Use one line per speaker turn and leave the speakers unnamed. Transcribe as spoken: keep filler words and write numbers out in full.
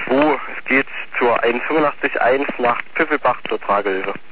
zwei. Es geht zur eins fünfundachtzig eins nach Püffelbach zur Tragehilfe.